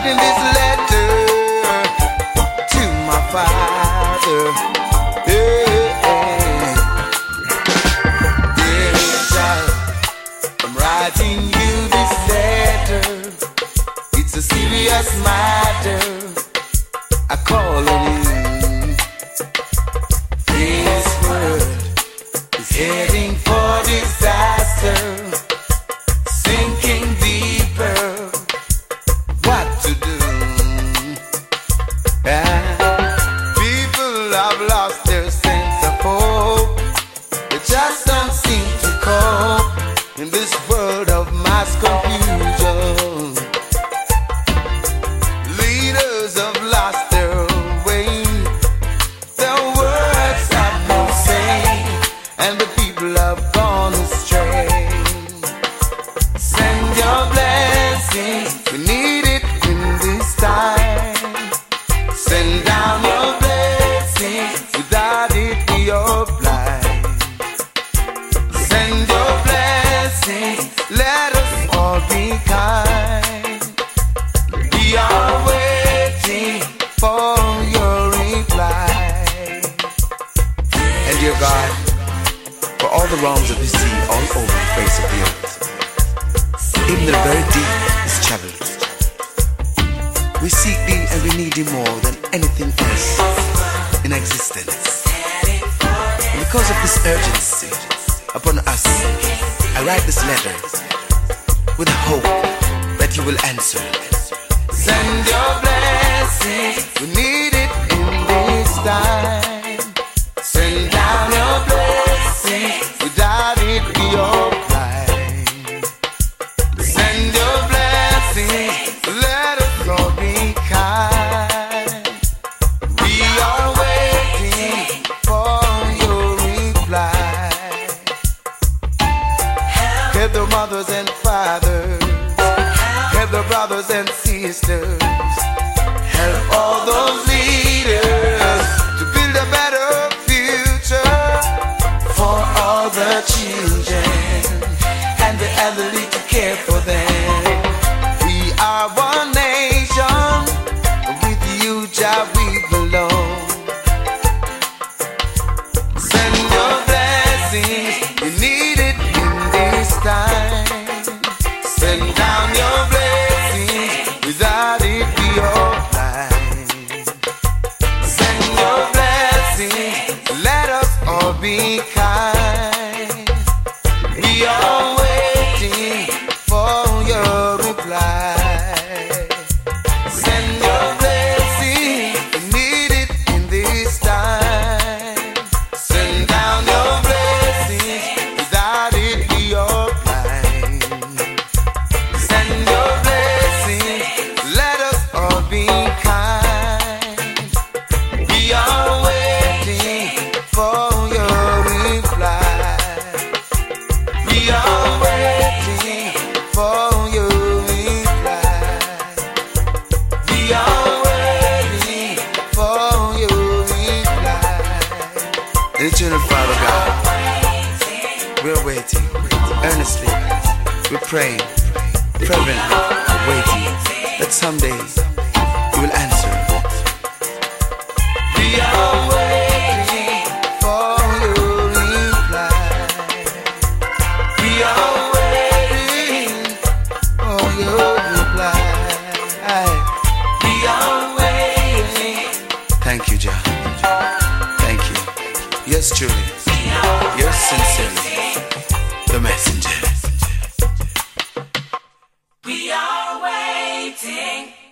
writing this letter to my father. Dear child, I'm writing you this letter. It's a serious matter. I call on you. This world is heading for disaster, sinking deeper. What to do? People have lost their sense of hope. They just don't seem to cope in this world of mass confusion. Leaders have lost their way. Their words have no say, and the people have gone astray. Send your blessings, we need it in this time. Send down your blessings, without it we are blind. Send your blessings, let us all be kind. We are waiting for your reply. And dear God, for all the wrongs that we see all over the face of the earth, even the very deep is challenged. We seek thee and we need thee more than anything else in existence. And because of this urgency upon us, I write this letter with hope that you will answer. Send your blessings, we need it in this time. Send down your blessings, without it we are blind. Send your blessings, let us all be kind. We are waiting for your reply. Help the mothers and fathers, help the brothers and sisters, help all those leaders to build a better future for all the children and the elderly to care for them. We are one nation, with you, Jah, we belong. Send your blessings, we need it in this time. Send down your blessings, without it we are blind. Send your blessings, let us all be kind. We are waiting for your reply. Send your blessings, we need it in this time. Send down your blessings, without it we are blind. Send your blessings, let us all be kind. We are waiting for your reply. We are waiting for your reply. We are waiting for your reply. Eternal Father God, we're waiting earnestly. We're praying, fervently, waiting that someday you will answer. We are waiting for your reply. We are waiting for your reply. We are waiting. Thank you, Jah. Thank you. Yes, truly. Yours sincerely, the messenger. We are waiting.